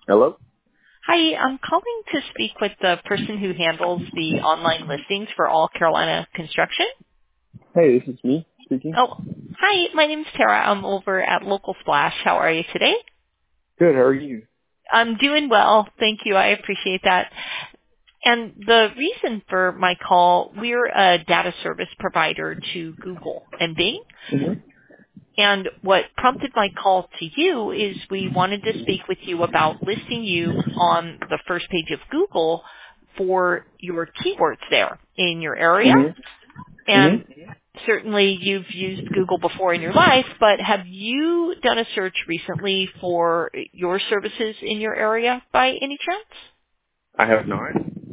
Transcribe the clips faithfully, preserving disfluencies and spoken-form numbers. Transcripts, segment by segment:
Hello? Hi, I'm calling to speak with the person who handles the online listings for All Carolina Construction. Hey, this is me speaking. Oh, hi, my name's Tara. I'm over at Local Splash. How are you today? Good, how are you? I'm doing well. Thank you. I appreciate that. And the reason for my call, we're a data service provider to Google and Bing. Mm-hmm. And what prompted my call to you is we wanted to speak with you about listing you on the first page of Google for your keywords there in your area. Mm-hmm. And Mm-hmm. certainly you've used Google before in your life, but have you done a search recently for your services in your area by any chance? I have not.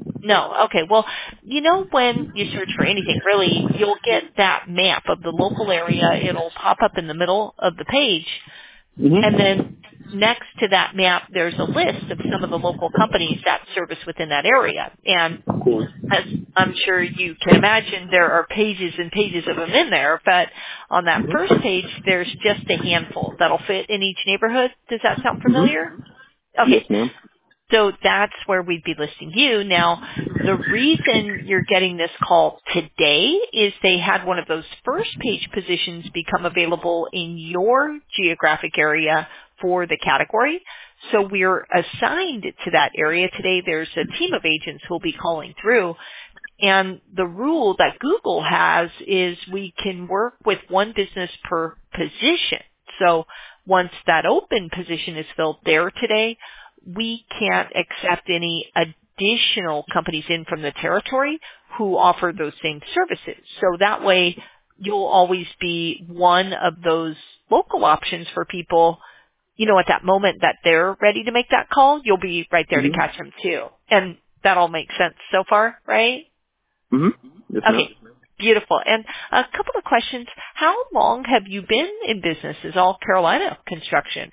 No. Okay. Well, you know when you search for anything, really, you'll get that map of the local area. It'll pop up in the middle of the page. And then Mm-hmm. next to that map, there's a list of some of the local companies that service within that area. And Of course. as I'm sure you can imagine, there are pages and pages of them in there. But on that first Mm-hmm. page, there's just a handful that'll fit in each neighborhood. Does that sound Mm-hmm. familiar? Yes, Okay. ma'am. So that's where we'd be listing you. Now, the reason you're getting this call today is they had one of those first page positions become available in your geographic area for the category. So we're assigned to that area today. There's a team of agents who will be calling through. And the rule that Google has is we can work with one business per position. So once that open position is filled there today, we can't accept any additional companies in from the territory who offer those same services. So that way you'll always be one of those local options for people. You know, at that moment that they're ready to make that call, you'll be right there to Mm-hmm. catch them too. And that all makes sense so far, right? Mm-hmm. Yes, ma'am. Okay, beautiful. And a couple of questions. How long have you been in business as All Carolina Construction?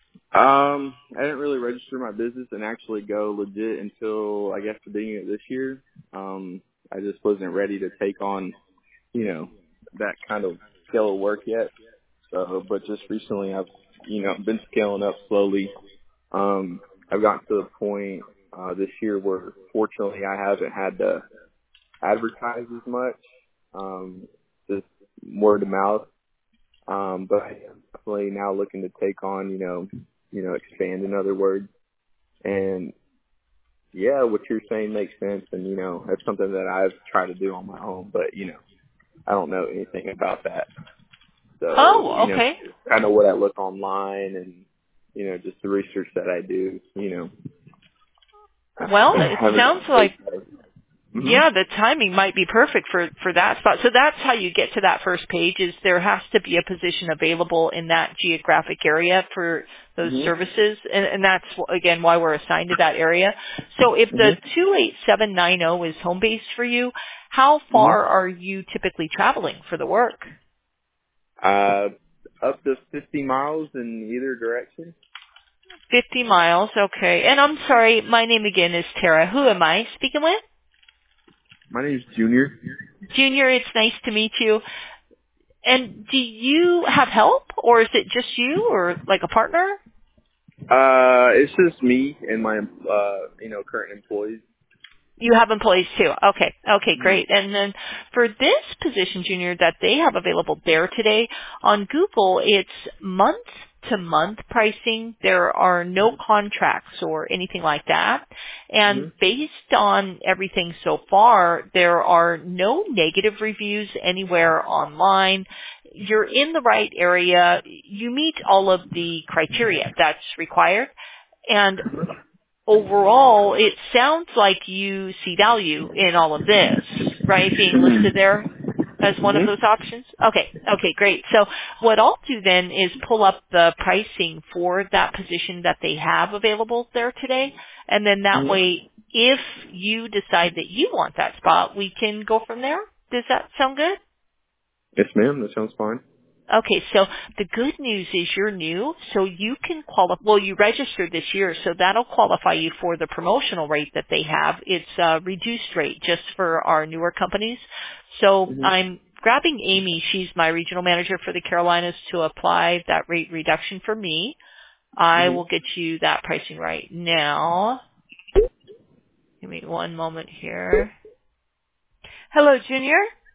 Um, I didn't really register my business and actually go legit until, I guess, the beginning of this year. Um, I just wasn't ready to take on, you know, that kind of scale of work yet. So, but just recently I've, you know, been scaling up slowly. Um, I've gotten to the point uh, this year where fortunately I haven't had to advertise as much, um, just word of mouth. Um, but I am definitely now looking to take on, you know, you know, expand in other words. And yeah, what you're saying makes sense. And, you know, that's something that I've tried to do on my own, but, you know, I don't know anything about that. So, Oh, you know, okay. kind of what I look online and, you know, just the research that I do, you know, Well, I it haven't sounds like, really tried. hmm yeah, the timing might be perfect for, for that spot. So that's how you get to that first page is there has to be a position available in that geographic area for those hmm services. And, and that's, again, why we're assigned to that area. So if hmm the two eight seven nine zero is home base for you, how hmm far are you typically traveling for the work? Uh, up to fifty miles in either direction. fifty miles, okay. And I'm sorry, my name again is Tara. Who am I speaking with? My name's Junior. Junior, it's nice to meet you. And do you have help, or is it just you, or like a partner? Uh, it's just me and my, uh, you know, current employees. You have employees too. Okay. Okay, hmm great. And then for this position, Junior, that they have available there today, on Google, it's month to month pricing. There are no contracts or anything like that. hmm And based on everything so far, there are no negative reviews anywhere online. You're in the right area. You meet all of the criteria that's required. And overall, it sounds like you see value in all of this, right? Being hmm listed there as one of hmm those options. Okay. Okay, great. So what I'll do then is pull up the pricing for that position that they have available there today. And then that hmm way, if you decide that you want that spot, we can go from there. Does that sound good? Yes, ma'am. That sounds fine. Okay, so the good news is you're new, so you can qualify, well, you registered this year, so that'll qualify you for the promotional rate that they have. It's a reduced rate just for our newer companies. So hmm I'm grabbing Amy, she's my regional manager for the Carolinas, to apply that rate reduction for me. I Mm-hmm. will get you that pricing right now. Give me one moment here. Hello, Junior.